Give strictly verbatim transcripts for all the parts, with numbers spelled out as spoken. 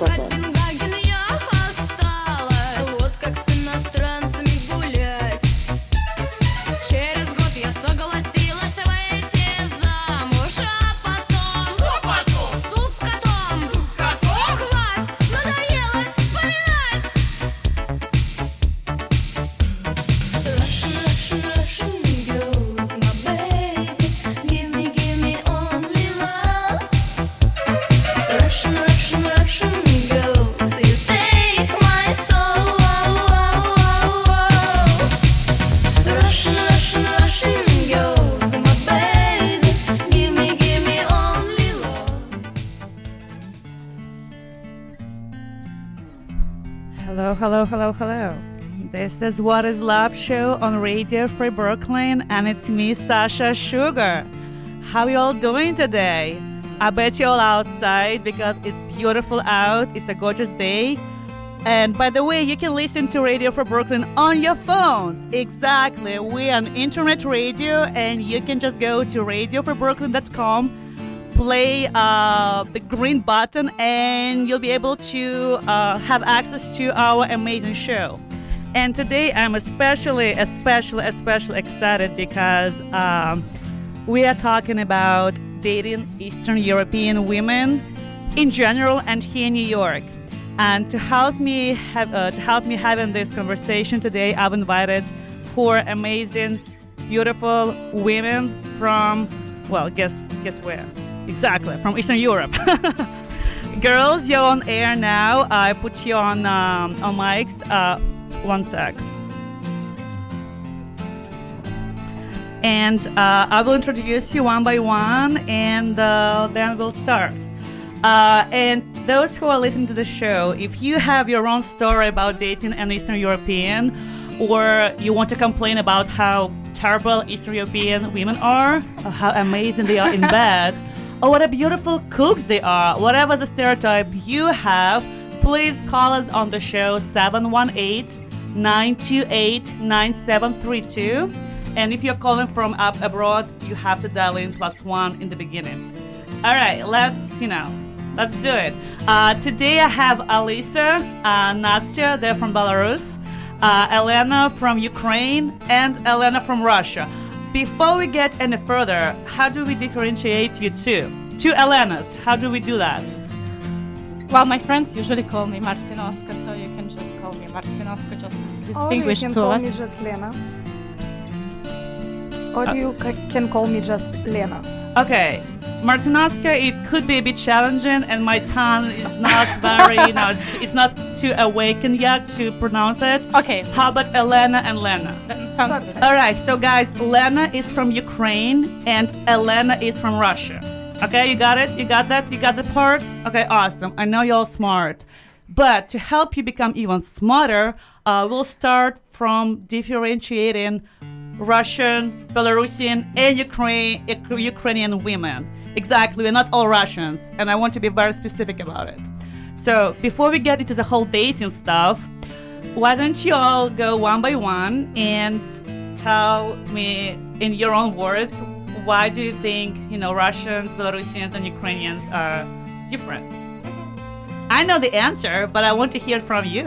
пока. Hello, hello, hello. This is What is Love show on Radio Free Brooklyn, and it's me, Sasha Sugar. How you all doing today? I bet you all outside because it's beautiful out. It's a gorgeous day. And by the way, you can listen to Radio Free Brooklyn on your phones. Exactly. We're on internet radio, and you can just go to radio free brooklyn dot com. Play uh, the green button and you'll be able to uh, have access to our amazing show. And today I'm especially, especially, especially excited because um, we are talking about dating Eastern European women in general and here in New York. And to help me have uh, to help me having this conversation today, I've invited four amazing, beautiful women from, well, guess guess where? Exactly, from Eastern Europe. Girls, you're on air now. I put you on um, on mics. Uh, one sec. And uh, I will introduce you one by one, and uh, then we'll start. Uh, and those who are listening to the show, if you have your own story about dating an Eastern European, or you want to complain about how terrible Eastern European women are, or how amazing they are in bed, or what a beautiful cooks they are, whatever the stereotype you have, please call us on the show seven one eight, nine two eight, nine seven three two. And if you're calling from up abroad, you have to dial in plus one in the beginning. All right, let's, you know, let's do it. Uh, today I have Alisa, uh, Nastya, they're from Belarus, uh, Elena from Ukraine, and Elena from Russia. Before we get any further, how do we differentiate you two? Two Elenas, how do we do that? Well, my friends usually call me Martinoska, so you can just call me Martinoska, just distinguish to us. Or you can to call us. me just Lena. Or uh, you c- can call me just Lena. Okay, Martinoska, it could be a bit challenging, and my tongue is not very, you know, it's, it's not too awakened yet to pronounce it. Okay. How about Elena and Lena? That sounds good. All right, so guys, Lena is from Ukraine and Elena is from Russia. Okay, you got it? You got that? You got the part? Okay, awesome. I know you're all smart. But to help you become even smarter, uh, we'll start from differentiating Russian, Belarusian, and Ukraine, Ukrainian women. Exactly, we're not all Russians, and I want to be very specific about it. So before we get into the whole dating stuff, why don't you all go one by one and tell me in your own words, why do you think, you know, Russians, Belarusians, and Ukrainians are different? I know the answer, but I want to hear it from you.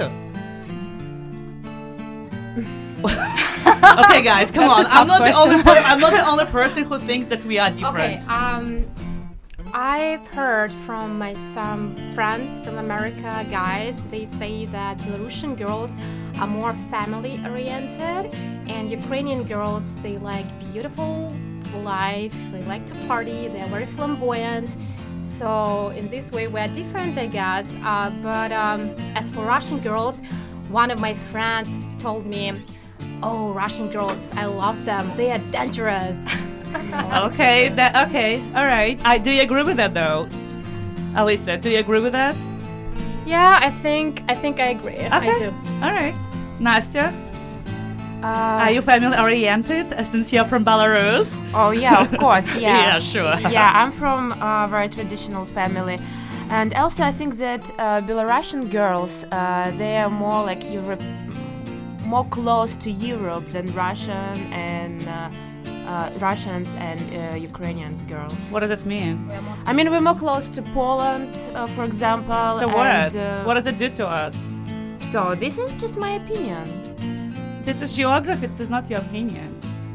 Okay, guys, come on. I'm not the only per- I'm not the only person who thinks that we are different. Okay, um, I've heard from my some friends from America, guys. They say that Belarusian girls are more family-oriented, and Ukrainian girls, they like beautiful life. They like to party. They're very flamboyant. So in this way, we're different, I guess. Uh, but um, as for Russian girls, one of my friends told me, "Oh, Russian girls, I love them. They are dangerous." Okay, that okay, all right. I do you agree with that though, Alisa? Do you agree with that? Yeah, I think I think I agree. Okay. I do. All right, Nastya, Uh, are you family oriented uh, since you're from Belarus? Oh yeah, of course, yeah. Yeah, sure. Yeah, I'm from a very traditional family, and also I think that uh, Belarusian girls, uh, they are more like Europe, more close to Europe than Russian and uh, uh, Russians and uh, Ukrainians girls. What does it mean? I mean, we're more close to Poland, uh, for example. So what? and, uh, What does it do to us? So this is just my opinion. This is geography. This is not your opinion.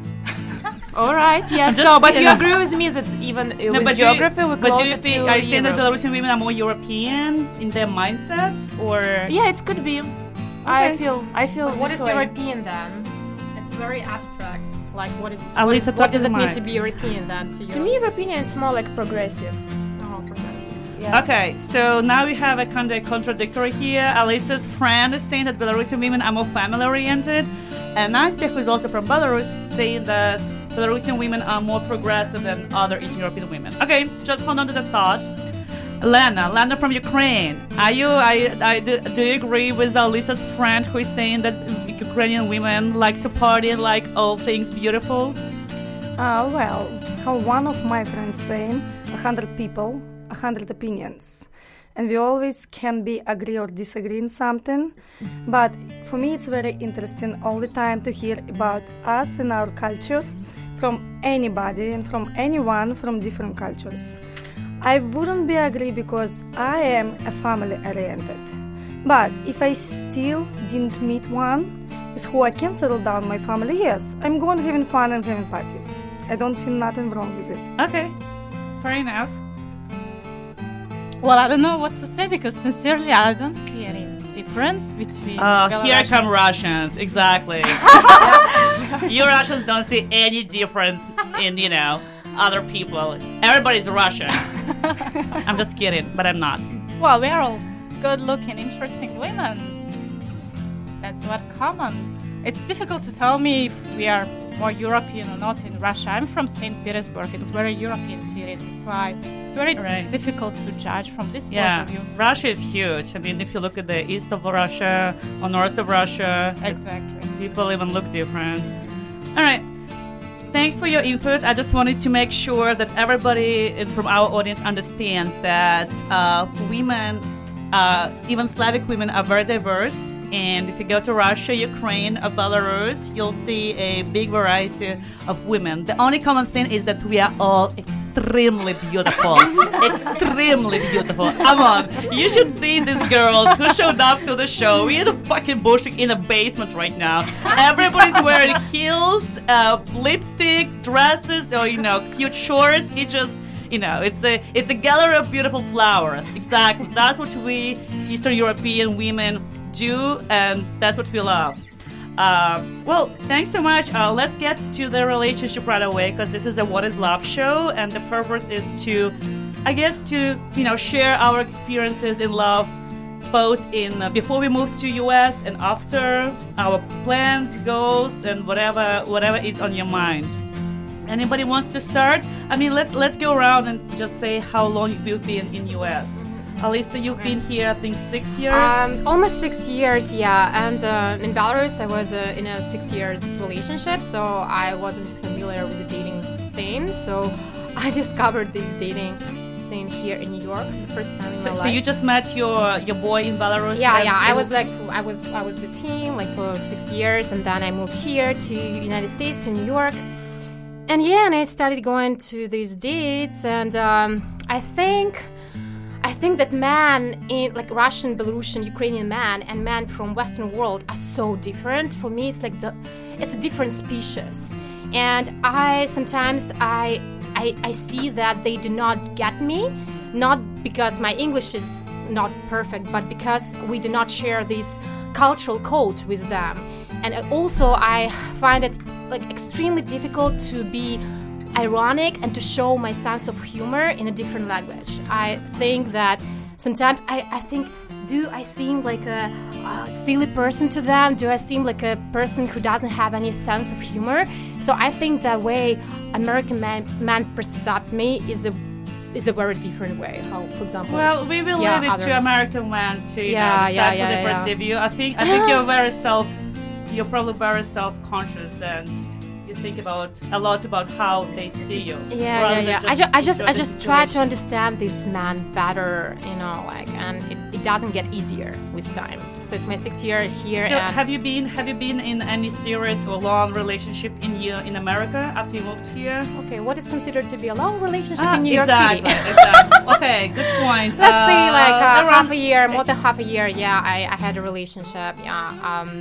All right, yeah. I'm just So, but you kidding. agree with me that even uh, No, with but do you- geography, we're But do closer you think, to are you saying that Europe. Belarusian women are more European in their mindset, or? Yeah, it could be. I feel, I feel. What this is way. European then? It's very abstract. Like what is At least I what talked does to it mean Mike. to be European then to you? To me, European is more like progressive. Oh, progressive. Yeah. Okay, so now we have a kind of contradictory here. Alyssa's friend is saying that Belarusian women are more family-oriented, and Nastya, who is also from Belarus, saying that Belarusian women are more progressive than other Eastern European women. Okay, just hold on to the thought. Lena, Lena from Ukraine. Are you? I, I do, do you agree with Alyssa's friend who is saying that Ukrainian women like to party and like all things beautiful? Uh, well, how one of my friends saying, a hundred people, a hundred opinions. And we always can be agree or disagree in something. But for me it's very interesting all the time to hear about us and our culture from anybody and from anyone from different cultures. I wouldn't be agree because I am a family oriented. But if I still didn't meet one with who I can settle down my family, yes, I'm going having fun and having parties. I don't see nothing wrong with it. Okay, fair enough. Well, I don't know what to say because sincerely, I don't see any difference between. Uh, here Belarusian- come Russians, exactly. You Russians don't see any difference in, you know, other people. Everybody's Russian. I'm just kidding, but I'm not. Well, we are all good-looking, interesting women. That's what common. It's difficult to tell me if we are more European or not in Russia. I'm from Saint Petersburg. It's a very European city. That's why it's very Right. difficult to judge from this Yeah, point of view. Russia is huge. I mean, if you look at the east of Russia or north of Russia, Exactly. people even look different. All right. Thanks for your input. I just wanted to make sure that everybody in, from our audience understands that uh, women, uh, even Slavic women, are very diverse. And if you go to Russia, Ukraine, or Belarus, you'll see a big variety of women. The only common thing is that we are all extremely beautiful. Extremely beautiful. Come on. You should see these girls who showed up to the show. We're in a fucking bullshit in a basement right now. Everybody's wearing heels, uh, lipstick, dresses, or, you know, cute shorts. It just... You know, it's a it's a gallery of beautiful flowers. Exactly. That's what we Eastern European women do, and that's what we love. Uh, well, thanks so much. Uh, let's get to the relationship right away, because this is a What is Love show, and the purpose is to, I guess, to you know share our experiences in love, both in uh, before we move to U S and after, our plans, goals, and whatever whatever is on your mind. Anybody wants to start? I mean, let's let's go around and just say how long you've been in U S. Alyssa, you've been here, I think, six years. Um, almost six years, yeah. And uh, in Belarus, I was uh, in a six years relationship, so I wasn't familiar with the dating scene. So I discovered this dating scene here in New York for the first time in so, my so life. you just met your your boy in Belarus? Yeah, and yeah. I you- was like, I was, I was with him like for six years, and then I moved here to United States, to New York. And yeah, and I started going to these dates, and um, I think, I think that men in like Russian, Belarusian, Ukrainian men and men from Western world are so different. For me, it's like the, it's a different species, and I sometimes I, I, I see that they do not get me, not because my English is not perfect, but because we do not share this cultural code with them. And also, I find it like extremely difficult to be ironic and to show my sense of humor in a different language. I think that sometimes I, I think, do I seem like a, a silly person to them? Do I seem like a person who doesn't have any sense of humor? So I think the way American man, man perceives me is a is a very different way. How, for example, Well, we will Yeah, leave it other- to American men to you Yeah, know, decide yeah, how yeah, they yeah. perceive you. I think I think you're very self. You're probably very self-conscious, and you think about a lot about how they see you. Yeah, yeah, rather yeah. than I, ju- I just, enjoy I the just try to situation. understand this man better, you know, like, and it, it doesn't get easier with time. So it's my sixth year here. So and have you been have you been in any serious or long relationship in you in America after you moved here? okay, what is considered to be a long relationship Ah, in New York exactly, City? exactly. Okay, good point. Let's say like uh, around- half a year, more than half a year. Yeah, I, I had a relationship. Yeah. Um.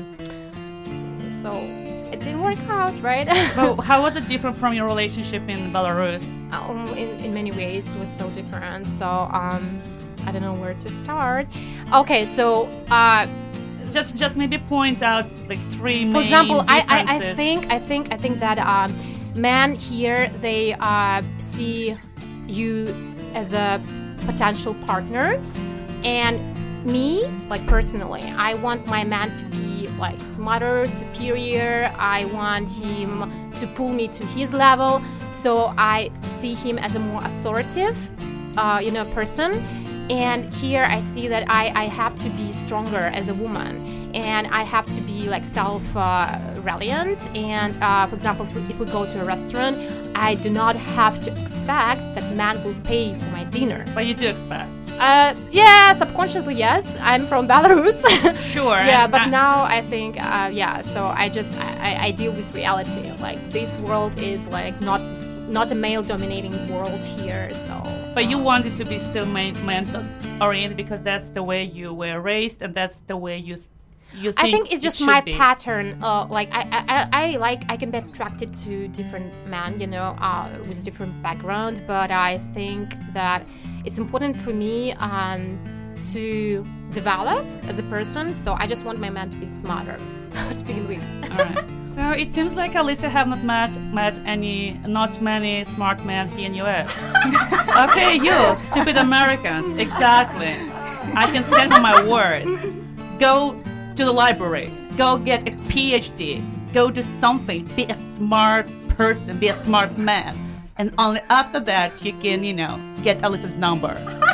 So it didn't work out, right? But how was it different from your relationship in Belarus? um, in, in many ways it was so different. So um, I don't know where to start. Okay, so uh, Just just maybe point out like three main for example, I, I, I differences. think I think I think that um, men here they uh, see you as a potential partner, and me, like personally, I want my man to be like smarter, superior. I want him to pull me to his level, so I see him as a more authoritative, uh, you know, person. And here I see that I, I have to be stronger as a woman, and I have to be like self-reliant. Uh, and uh, for example, if we go to a restaurant, I do not have to expect that man will pay for my dinner. But you do expect. Uh, yeah, subconsciously, yes. I'm from Belarus. Sure. Yeah, and but I- now I think, uh, yeah. So I just I, I- I deal with reality. Like this world is like not not a male-dominating world here. So. But you wanted to be still man oriented because that's the way you were raised and that's the way you th- you think I think it's it just should my be. pattern. Uh, like I, I, I, I like I can be attracted to different men, you know, uh, with different background. But I think that it's important for me um, to develop as a person. So I just want my man to be smarter. To begin with. All right. So it seems like Alyssa have not met met any, not many smart men here in U S. Okay, you stupid Americans, exactly. I can stand for my words. Go to the library. Go get a P H D. Go do something. Be a smart person. Be a smart man. And only after that you can, you know, get Alyssa's number,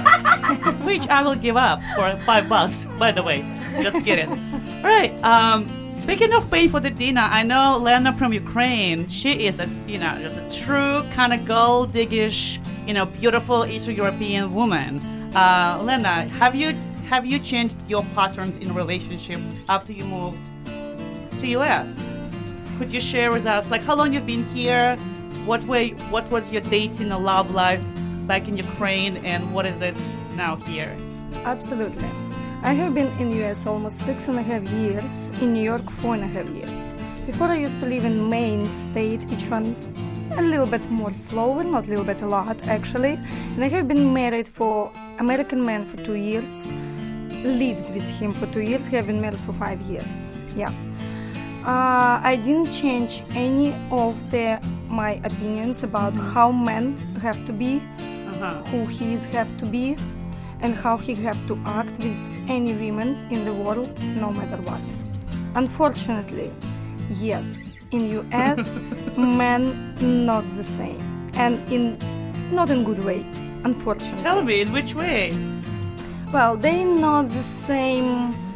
which I will give up for five bucks. By the way, just kidding. All right. Um. Speaking of paying for the dinner, I know Lena from Ukraine. She is a, you know, just a true kind of gold diggish, you know, beautiful Eastern European woman. Uh, Lena, have you have you changed your patterns in relationship after you moved to U S? Could you share with us, like, how long you've been here? What way? What was your dating and love life back in Ukraine, and what is it now here? Absolutely. I have been in U S almost six and a half years, in New York four and a half years. Before I used to live in Maine state, which one a little bit more slower, not a little bit, a lot actually. And I have been married for American man for two years, lived with him for two years, have been married for five years. Yeah. Uh, I didn't change any of the my opinions about how men have to be, Uh-huh. who he is have to be, and how he have to act with any women in the world, no matter what. Unfortunately, yes, in U S, men not the same, and in not in good way. Unfortunately, Tell me, in which way? well, they not the same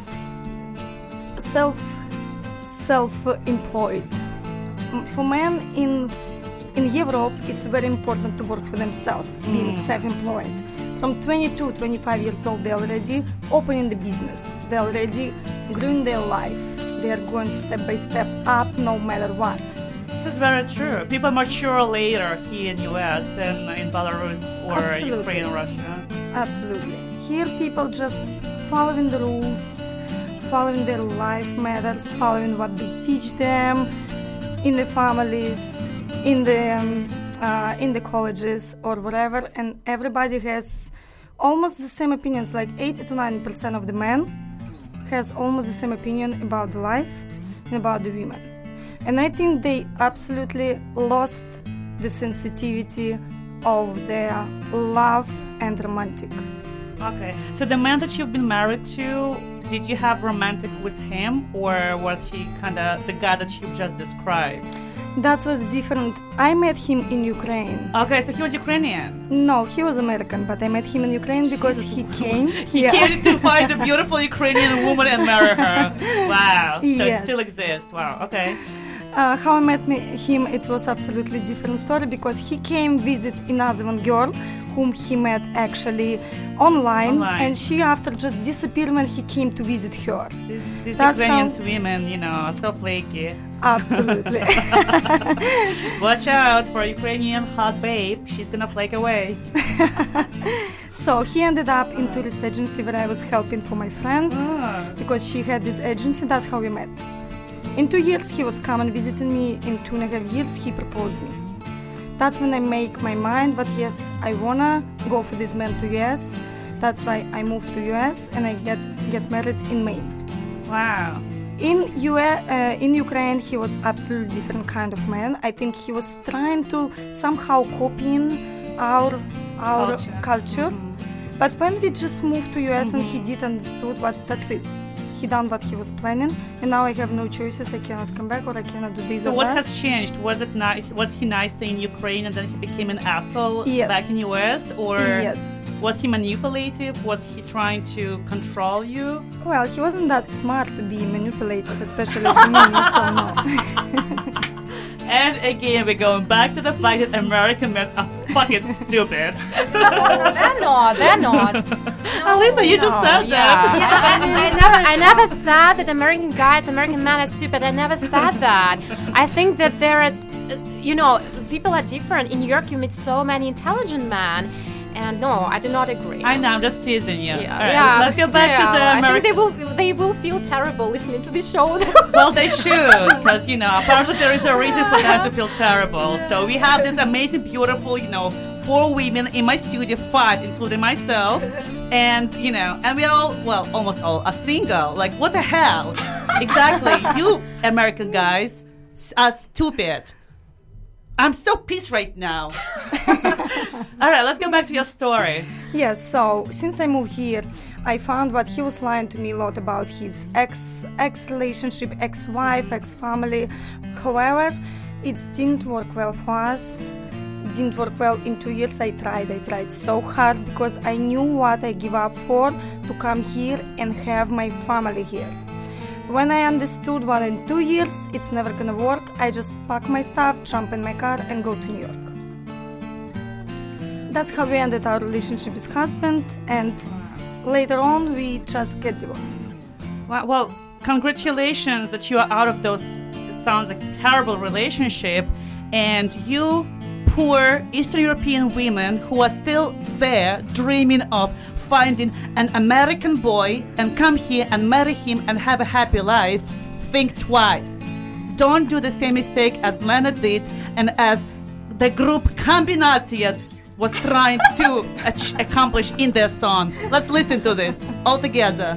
self self-employed. M- For men in in Europe, it's very important to work for themselves, being self-employed. From twenty-two, twenty-five years old, they already opening the business. They already growing their life. They are going step by step up, no matter what. This is very true. People mature later here in U S than in Belarus or Absolutely. Ukraine or Russia. Absolutely. Here, people just following the rules, following their life matters, following what they teach them in the families, in the um, uh, in the colleges or whatever, and everybody has almost the same opinions. Like eighty to ninety percent of the men has almost the same opinion about the life and about the women. And I think they absolutely lost the sensitivity of their love and romantic. Okay. So the man that you've been married to, did you have romantic with him, or was he kind of the guy that you've just described? That was different. I met him in Ukraine. Okay, so he was Ukrainian. No, he was American, but I met him in Ukraine because he came. He came to find a beautiful Ukrainian woman and marry her. Wow. So it Yes. still exists. Wow. Okay. Uh, how I met me, him, it was absolutely different story because he came visit another one girl whom he met actually online, Online. and she after just disappeared when he came to visit her. These, these That's Ukrainian how- women, you know, are so flaky. Absolutely. Watch out for Ukrainian hot babe. She's gonna flake away. So he ended up in tourist agency where I was helping for my friend Ah. because she had this agency. That's how we met. In two years he was coming visiting me. In two and a half years he proposed me. That's when I make my mind. But yes, I wanna go for this man to U S. That's why I moved to U S and I get get married in Maine. Wow. In U S, uh, in Ukraine, he was absolutely different kind of man. I think he was trying to somehow copying our our Culture. culture. Mhm. But when we just moved to U S and he did understood what that's it. He done what he was planning, and now I have no choices. I cannot come back or I cannot do this So or what that. has changed? Was it nice? Was he nice in Ukraine and then he became an asshole Yes. back in U S? Or Yes. was he manipulative? Was he trying to control you? Well, he wasn't that smart to be manipulative, especially for me. So no. And again, we're going back to the fact that American men are fucking stupid. They're not. They're not. Alisa, you just No, said yeah. that. Yeah, I, I never, I never said that American guys, American men are stupid. I never said that. I think that there is, uh, you know, people are different. In New York, you meet so many intelligent men, and no, I do not agree. I know, I'm just teasing you. Yeah, All right, yeah, let's but go back to still, the I think American. they will, they will feel terrible listening to this show. Well, they should, because, you know, apparently there is a reason for them to feel terrible. So we have this amazing, beautiful, you know, four women in my studio, five, including myself. And, you know, and we all, well, almost all are single. Like, what the hell? Exactly. You American guys s- are stupid. I'm so pissed right now. All right, let's go back to your story. Yes, so since I moved here, I found what he was lying to me a lot about his ex ex relationship, ex wife, ex family. However, it didn't work well for us. Didn't work well in two years. I tried. I tried so hard because I knew what I give up for to come here and have my family here. When I understood what in two years it's never gonna work, I just pack my stuff, jump in my car, and go to New York. That's how we ended our relationship with husband, and later on we just get divorced. Well, well, congratulations that you are out of those, it sounds like terrible relationship, and you poor Eastern European women who are still there dreaming of finding an American boy and come here and marry him and have a happy life, think twice. Don't do the same mistake as Lena did and as the group Kombinatia was trying to ach- accomplish in their song. Let's listen to this all together.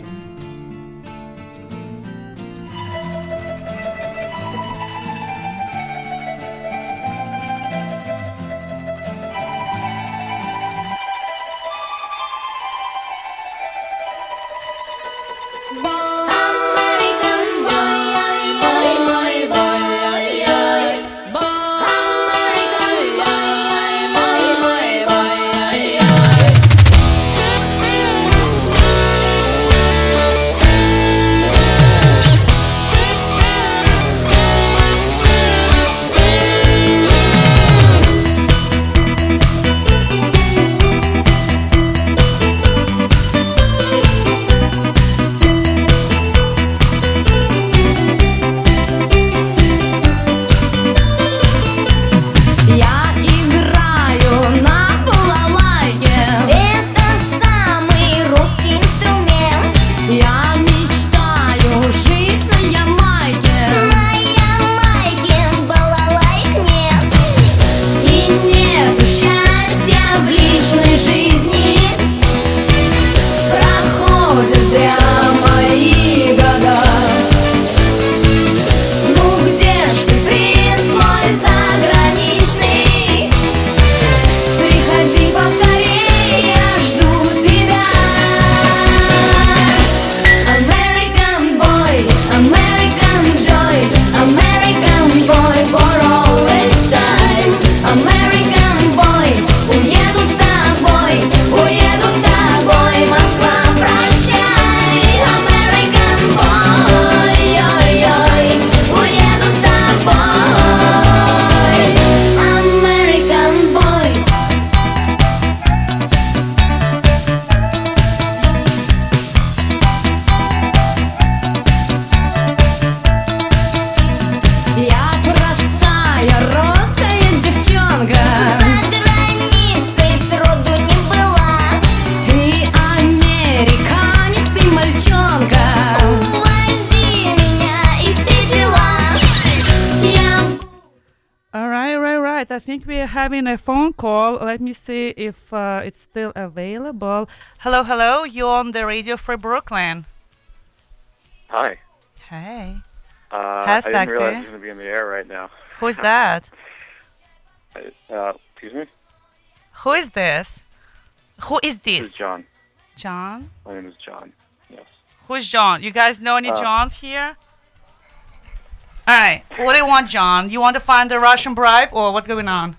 right, I think we're having a phone call. Let me see if uh, it's still available. Hello, hello. You're on the Radio Free Brooklyn. Hi. Hey. Uh, Hi, I didn't Sexy. realize I was going to be in the air right now. Who's that? I- uh, excuse me? Who is this? Who is This this? is John. John? My name is John. Yes. Who's John? You guys know any Uh, Johns here? All right. What do you want, John? You want to find a Russian bribe, or what's going on?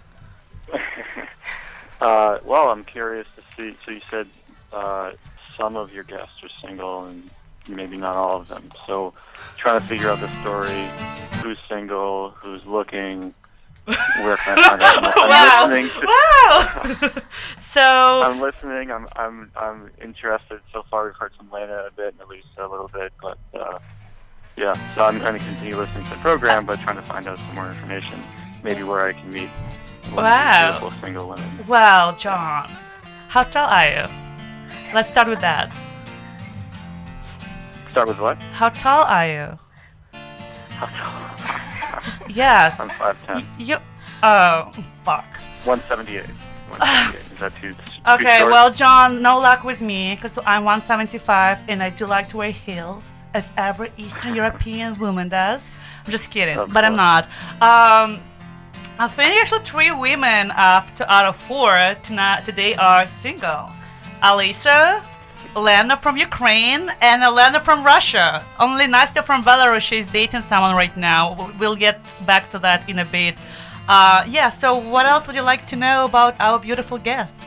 uh, well, I'm curious to see. So you said uh, some of your guests are single and maybe not all of them. So trying to figure out the story. Who's single? Who's looking? Where can I find out? I'm, Wow. I'm listening. To, Wow. So, I'm listening. I'm I'm I'm interested. So far, we've heard from Lena a bit and Elisa a little bit, but uh, yeah. So I'm going to continue listening to the program, but trying to find out some more information, maybe where I can meet one Wow. of these beautiful single women. well, John, how tall are you? Let's start with that. Start with what? How tall are you? Yes. I'm five ten. You. Oh, fuck. one seventy-eight. one seventy-eight. Is that too, too Okay, short? well, John, no luck with me because I'm one seventy-five and I do like to wear heels, as every Eastern European woman does. I'm just kidding, Of but I'm not. Um, I think actually three women up to, out of four tonight, today are single. Alisa, Lena from Ukraine, and Elena from Russia. Only Nastya from Belarus is dating someone right now. W- We'll get back to that in a bit. Uh, yeah, so what else would you like to know about our beautiful guests?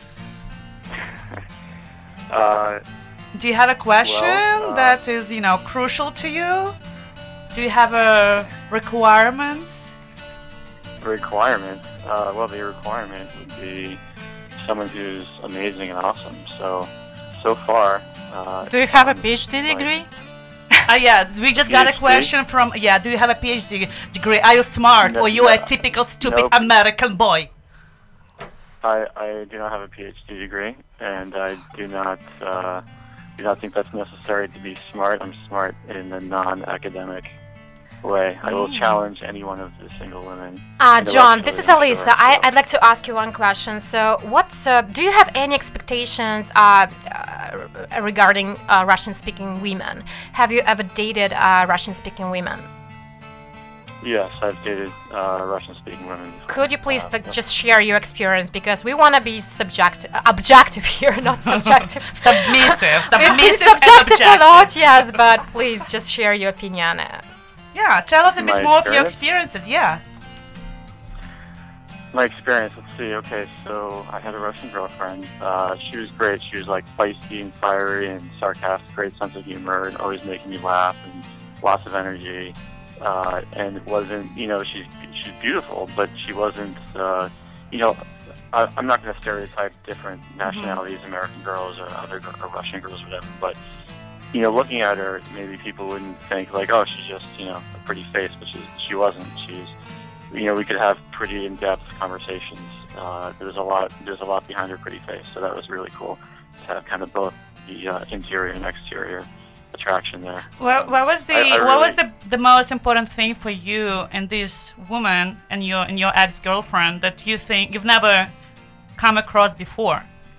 Uh, Do you have a question Well, uh, that is, you know, crucial to you? Do you have a requirements? requirement. Uh, well, the requirement would be someone who's amazing and awesome. So, so far. Uh, Do you have a um, PhD like- degree? Uh, yeah, we just got a PhD? question from, yeah, do you have a PhD degree? Are you smart No- or you a no. typical stupid Nope. American boy? I, I do not have a PhD degree, and I do not uh, do not think that's necessary to be smart. I'm smart in a non-academic way. I will challenge any one of the single women. Uh, John, this is intellectually, I'm Alisa. sure, I, so- I'd like to ask you one question. So, what's uh, do you have any expectations uh, uh, regarding uh, Russian-speaking women? Have you ever dated uh, Russian-speaking women? Yes, I've dated uh, Russian-speaking women. before. Could you please Uh, like, just share your experience, because we want to be subjective, uh, objective here, not subjective. Submissive, We've been submissive and subjective a lot, objective. yes, but please just share your opinion. Yeah, tell us a bit My more of your experience? experiences, yeah. My experience, let's see, okay, so I had a Russian girlfriend. Uh, she was great. She was like feisty and fiery and sarcastic, great sense of humor, and always making me laugh, and lots of energy. Uh, and it wasn't, you know, she's, she's beautiful, but she wasn't, uh, you know, I, I'm not going to stereotype different nationalities, American girls or other gir- or Russian girls or whatever, but, you know, looking at her, maybe people wouldn't think like, oh, she's just, you know, a pretty face, but she, she wasn't. She's, you know, we could have pretty in-depth conversations. Uh, there's a lot, there's a lot behind her pretty face, so that was really cool to have kind of both the uh, interior and exterior attraction there. What, what was the I- I what was really- the, the most important thing for you and this woman and your and your ex-girlfriend that you think you've never come across before?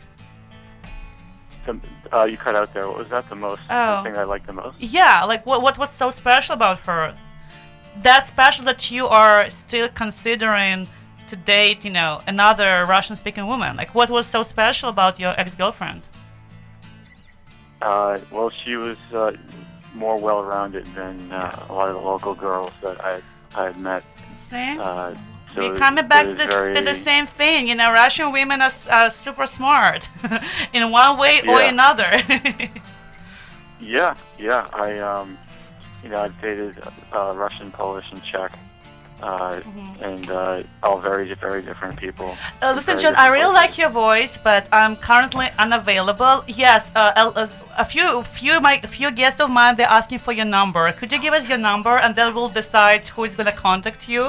The, uh, you cut out there. What was that? The most Oh. the thing I liked the most? Yeah, like what what was so special about her? That special that you are still considering to date, you know, another Russian-speaking woman. Like what was so special about your ex-girlfriend? Uh, well, she was uh, more well-rounded than uh, a lot of the local girls that I I had met. See? Uh, so We're it- coming it back was to, very, to the same thing. You know, Russian women are, s- are super smart in one way or Yeah. another. Yeah, yeah. I um, you know, I've dated uh, Russian, Polish, and Czech, uh, and uh, all very, very different people. Uh, listen, Very John, I different really places. like your voice, but I'm currently unavailable. Yes, uh, a, a- a few, few, my, few guests of mine, they're asking for your number. Could you give us your number, and then we'll decide who is gonna contact you?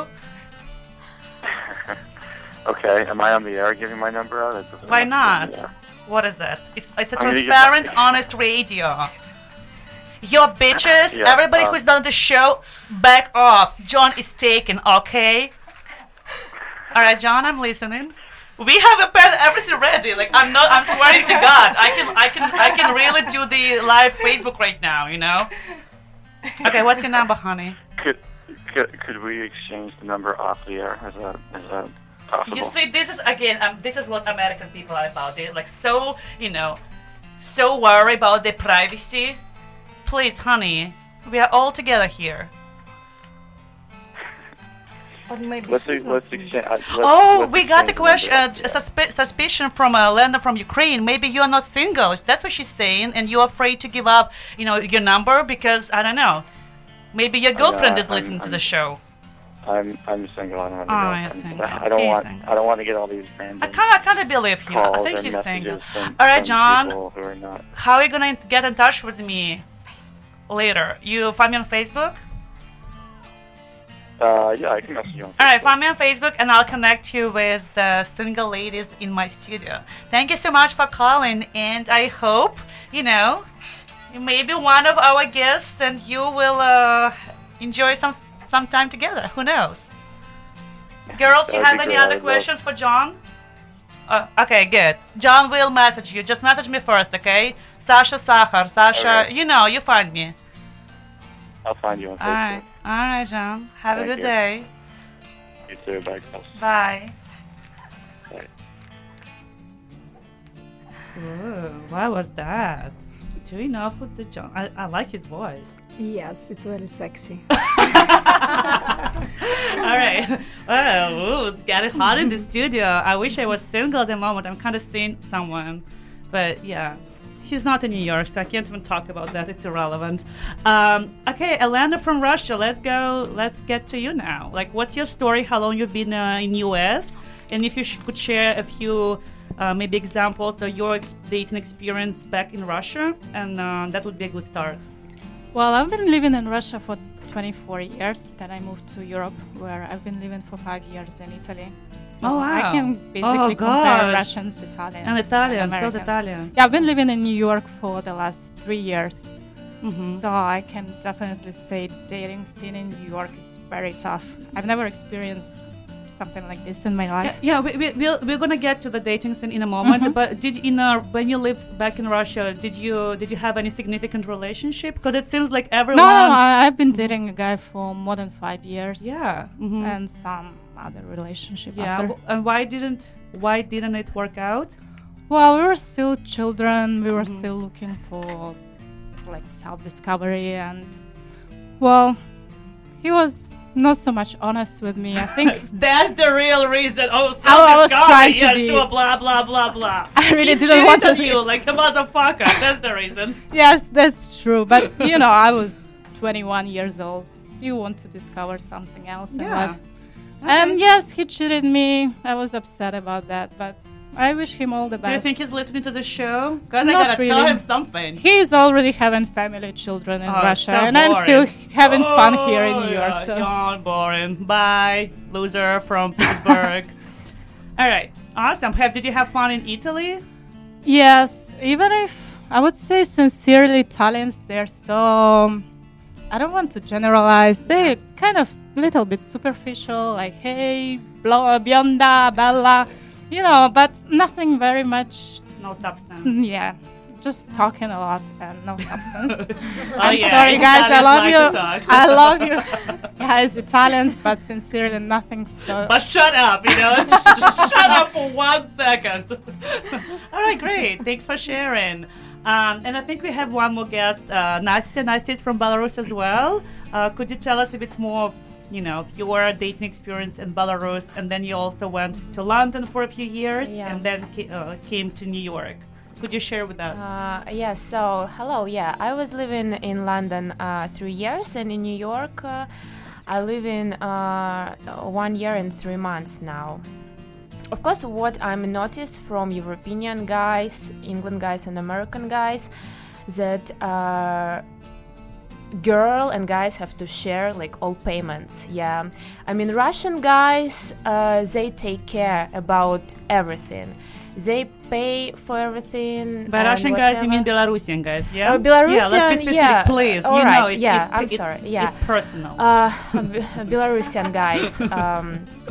Okay, am I on the air giving my number out? That doesn't Why have to be on not? the air. What is it? It's, it's a I'm gonna get transparent, back- honest radio. Your bitches, Yeah, everybody uh, who's done the show, back off. John is taken, okay? All right, John, I'm listening. We have a pen, everything ready. Like I'm not. I'm swearing to God, I can, I can, I can really do the live Facebook right now. You know. Okay, what's your number, honey? Could, could could we exchange the number off the air? Is that is that possible? You see, this is again. Um, this is what American people are about. They're like so, you know, so worried about their privacy. Please, honey, we are all together here. Or maybe Let's he's ex- not let's single. exchange. Uh, let's, Oh, let's we got the exchange question, uh, numbers. Yeah. suspi- suspicion from uh, Lena from Ukraine. Maybe you are not single. That's what she's saying, and you're afraid to give up, you know, your number because I don't know. Maybe your I know, girlfriend is I'm- listening to I'm- the show. I'm I'm single. I don't have a Oh, you're girlfriend. single. I don't He's want single. I don't want to get all these random I can't, I can't believe you. I calls think and you're single. messages from, All right, from John. people who are not. How are you gonna get in touch with me later? You find me on Facebook? Uh, yeah, I can message you on Facebook. All right, find me on Facebook, and I'll connect you with the single ladies in my studio. Thank you so much for calling, and I hope, you know, you may be one of our guests, and you will uh, enjoy some some time together. Who knows? Girls, That you would have be any great. I other would love- questions for John? Uh, okay, good. John will message you. Just message me first, okay? Sasha Sakhar. Sasha, Okay. you know, you find me. I'll find you on Facebook. All right. All right, John. Have Thank a good you. day. You too. Bye, girls. Bye. Bye. Ooh, what was that? Do you know who the John? I, I like his voice. Yes, it's very sexy. All right. Well, ooh, it's getting hot in the studio. I wish I was single at the moment. I'm kind of seeing someone, but yeah, he's not in New York, so I can't even talk about that. It's irrelevant. Um, okay, Elena from Russia. Let's go. Let's get to you now. Like, what's your story? How long you've been uh, in U S? And if you sh- could share a few, uh, maybe examples of your ex- dating experience back in Russia, and uh, that would be a good start. Well, I've been living in Russia for twenty-four years. Then I moved to Europe, where I've been living for five years in Italy. So Oh, wow. I can basically Oh, compare gosh. Russians, Italians, And Italians, those Americans. Italians. Yeah, I've been living in New York for the last three years. Mm-hmm. So I can definitely say dating scene in New York is very tough. I've never experienced something like this in my Yeah, life. yeah we, we, we'll, we're gonna get to the dating scene in a moment. Mhm. But did in uh, when you lived back in Russia, did you did you have any significant relationship? Because it seems like No, everyone. no, no, I- I've been dating a guy for more than five years. Yeah. mhm. And some other relationship yeah. after. w- And why didn't why didn't it work out? Well, we were still children. We were Mhm. still looking for like self-discovery, and well, he was not so much honest with me. I think That's the real reason. Oh, I was self-discovery, trying to yeah, be- sure, blah blah blah blah. I really He didn't want to cheated you like a motherfucker. That's the reason. yes, that's true. But you know, I was twenty-one years old. You want to discover something else in Yeah. life. And yes, he cheated me. I was upset about that, but I wish him all the Do you best. think he's listening to the show? Because I Not gotta tell really. him something. He's already having family, children in Oh, Russia, so and I'm boring. still having fun here in Oh, New York. yeah, So. You're boring. Bye, loser from Pittsburgh. All right, awesome. Have did you have fun in Italy? Yes, even if I would say sincerely Italians, they're so, I don't want to generalize, they're kind of little bit superficial, like, hey, blo- bionda, bella, you know, but nothing very much, No substance. yeah, just talking a lot and no substance. Oh, I'm yeah, sorry, guys, I Italians love like you. to talk. I love you, guys, Italians, but sincerely nothing so. But shut up, you know. Just just shut up for one second. All right, great. Thanks for sharing. Um, and I think we have one more guest, uh, Nastya. Nastya is from Belarus as well. Uh, could you tell us a bit more, you know, your dating experience in Belarus, and then you also went to London for a few years, Yeah. and then ca- uh, came to New York. Could you share with us? Uh, yeah, so hello, yeah. I was living in London uh, three years, and in New York, uh, I live in uh, one year and three months now. Of course, what I'm noticed from European guys, England guys, and American guys, that uh, girl and guys have to share like all payments. Yeah, I mean Russian guys, uh, they take care about everything. They pay for everything. By and Russian guys, you whatever. mean Belarusian guys, yeah? Uh, Belarusian, yeah, let's be specific, yeah. please. All you right, know, it's, yeah, it's, I'm it's, sorry, yeah. It's personal. Uh, B- Belarusian guys. Um,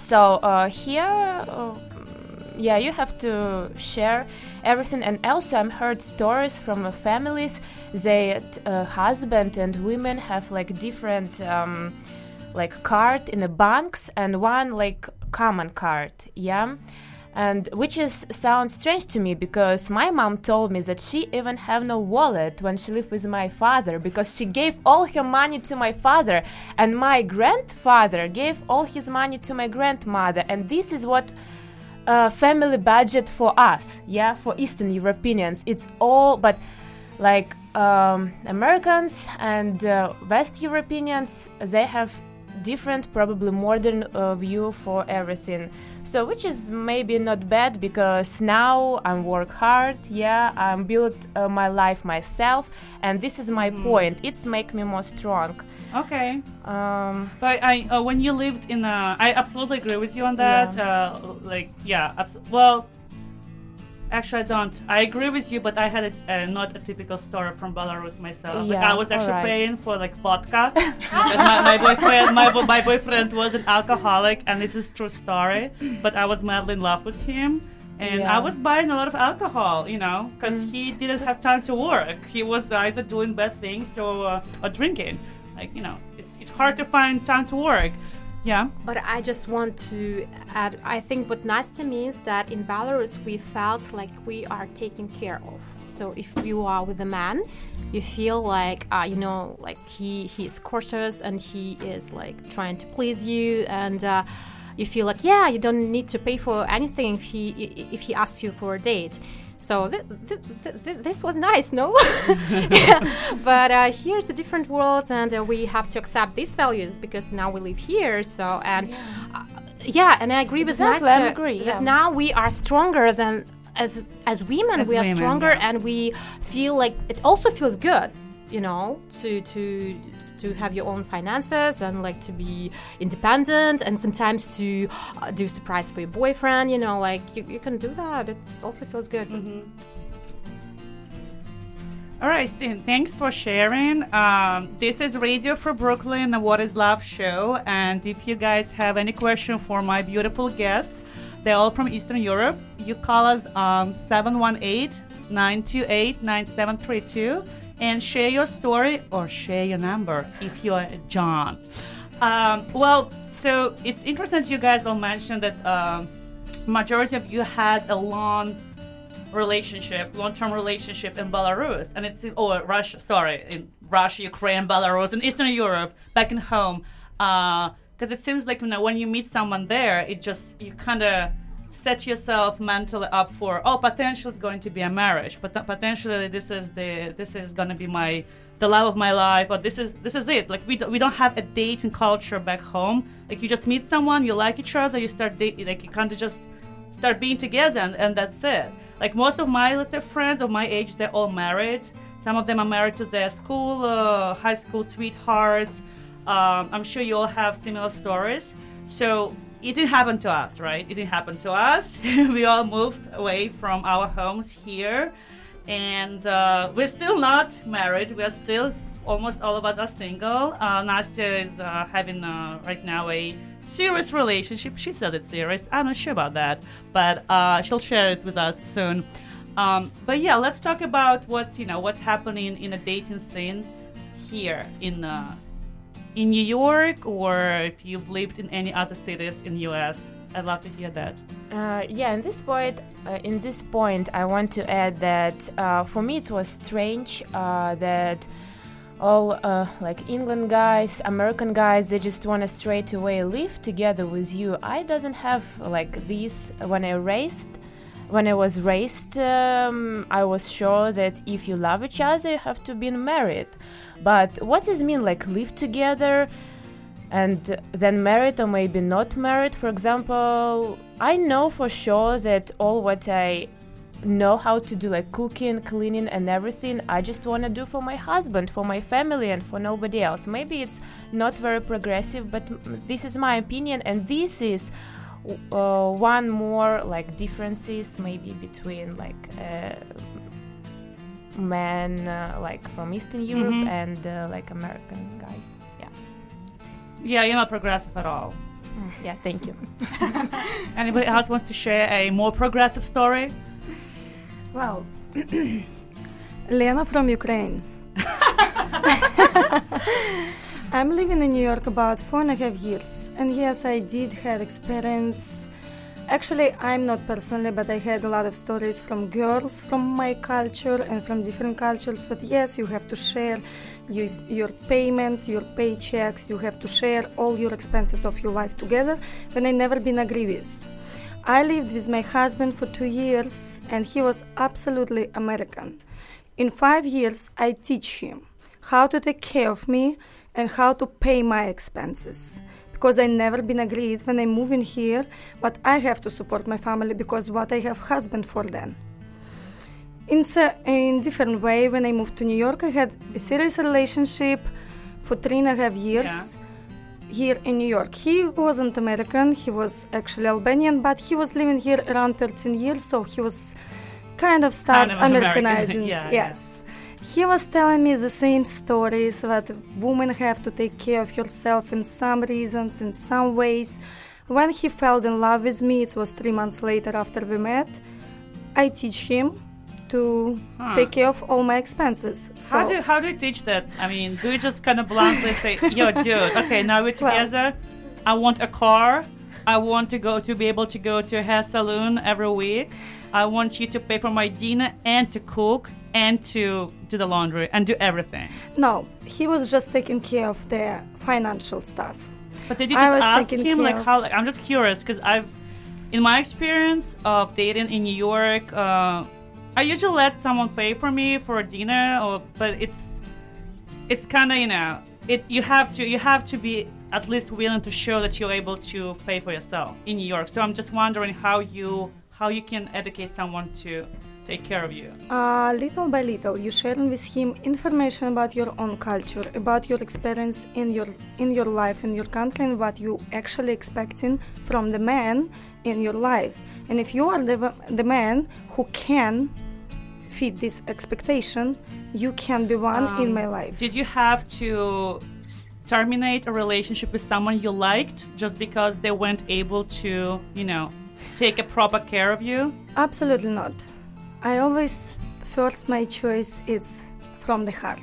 So uh, here, uh, yeah, you have to share everything. And also, I've heard stories from uh, families that uh, husband and women have like different um, like card in the banks and one like common card, yeah. And which is sounds strange to me because my mom told me that she even have no wallet when she lived with my father because she gave all her money to my father and my grandfather gave all his money to my grandmother, and this is what uh, family budget for us, yeah, for Eastern Europeans. It's all, but like um, Americans and uh, West Europeans, they have different, probably modern uh, view for everything. So which is maybe not bad because now I work hard, yeah, I'm build uh, my life myself, and this is my mm. point. It's make me more strong. Okay. Um, but I, uh, when you lived in, a, I absolutely agree with you on that. Yeah. Uh, like, yeah, abso- well, actually I don't. I agree with you, but I had a, uh, not a typical story from Belarus myself. Yeah, like, I was actually right. paying for like vodka. my, my boyfriend, my, bo- my boyfriend was an alcoholic, and this is true story. But I was madly in love with him, and yeah. I was buying a lot of alcohol, you know, because mm. he didn't have time to work. He was either doing bad things or uh, or drinking. Like, you know, it's it's hard to find time to work. Yeah. But I just want to add, I think what Nastya means that in Belarus we felt like we are taken care of. So if you are with a man, you feel like, uh, you know, like he, he is courteous and he is like trying to please you, and uh, you feel like, yeah, you don't need to pay for anything if he if he asks you for a date. So th- th- th- th- this was nice, no? yeah. But uh, here it's a different world, and uh, we have to accept these values because now we live here. So and yeah, uh, yeah and I agree exactly, with Nastya agree, that yeah. now we are stronger than as as women. As we are women, stronger, yeah. and we feel like it also feels good, you know, to to. to have your own finances and like to be independent, and sometimes to uh, do surprise for your boyfriend, you know, like you, you can do that. It also feels good. Mm-hmm. All right, th- thanks for sharing. Um, this is Radio for Brooklyn, the What is Love show, and if you guys have any question for my beautiful guests, they're all from Eastern Europe, you call us on seven one eight, nine two eight, nine seven three two and share your story or share your number if you're John. Um, well, so it's interesting you guys all mentioned that um, majority of you had a long relationship, long-term relationship in Belarus, and it's in, oh, Russia, sorry, in Russia, Ukraine, Belarus, in Eastern Europe, back in home. Because uh, it seems like, you know, when you meet someone there, it just, you kind of set yourself mentally up for, oh, potentially it's going to be a marriage, but th- potentially this is the this is going to be my the love of my life, or this is this is it. Like we do, we don't have a dating culture back home. Like you just meet someone, you like each other, you start dating, like you kind of just start being together, and, and that's it. Like most of my let's say friends of my age, they're all married. Some of them are married to their school, uh, high school sweethearts. Um, I'm sure you all have similar stories. So it didn't happen to us, right? It didn't happen to us. We all moved away from our homes here, and uh, we're still not married. We're still, almost all of us are single. Uh, Nastya is uh, having uh, right now a serious relationship. She said it's serious. I'm not sure about that, but uh, she'll share it with us soon. Um, but yeah, let's talk about what's you know what's happening in a dating scene here in. Uh, in New York, or if you've lived in any other cities in U S. I'd love to hear that. Uh, yeah, in this point, uh, in this point, I want to add that uh, for me it was strange uh, that all uh, like England guys, American guys, they just want to straight away live together with you. I doesn't have like this when I raised. When I was raised, um, I was sure that if you love each other, you have to be married. But what does it mean, like live together and then married or maybe not married? For example, I know for sure that all what I know how to do, like cooking, cleaning and everything, I just want to do for my husband, for my family and for nobody else. Maybe it's not very progressive, but this is my opinion, and this is uh, one more like differences maybe between like uh, men uh, like from Eastern Europe mm-hmm. and uh, like American guys. Yeah. Yeah, you're not progressive at all. Mm, yeah, thank you. Anybody else wants to share a more progressive story? Well, Lena from Ukraine. I'm living in New York about four and a half years, and yes, I did have experience. Actually, I'm not personally, but I had a lot of stories from girls from my culture and from different cultures. But yes, you have to share you, your payments, your paychecks. You have to share all your expenses of your life together. When I never been agree with. I lived with my husband for two years, and he was absolutely American. In five years, I teach him how to take care of me and how to pay my expenses. Because I never been agreed when I move in here, but I have to support my family because what I have husband for then. In a in different way, when I moved to New York, I had a serious relationship for three and a half years yeah. here in New York. He wasn't American, he was actually Albanian, but he was living here around thirteen years, so he was kind of start kind of Americanizing. yeah, yes. Yeah. He was telling me the same stories that women have to take care of yourself in some reasons, in some ways. When he fell in love with me, it was three months later after we met, I teach him to huh. take care of all my expenses. So how do how do you teach that? I mean, do you just kind of bluntly say, yo, dude, okay, now we're together. Well, I want a car. I want to go to be able to go to a hair salon every week. I want you to pay for my dinner and to cook and to do the laundry and do everything. No, he was just taking care of the financial stuff. But did you just ask him like how? Like, I'm just curious because I've, in my experience of dating in New York, uh, I usually let someone pay for me for a dinner, or but it's, it's kind of you know it. You have to you have to be at least willing to show that you're able to pay for yourself in New York. So I'm just wondering how you how you can educate someone to take care of you. Uh, little by little, you sharing with him information about your own culture, about your experience in your in your life, in your country, and what you actually expecting from the man in your life. And if you are the the man who can fit this expectation, you can be one um, in my life. Did you have to terminate a relationship with someone you liked just because they weren't able to, you know, take a proper care of you? Absolutely not. I always first my choice is from the heart.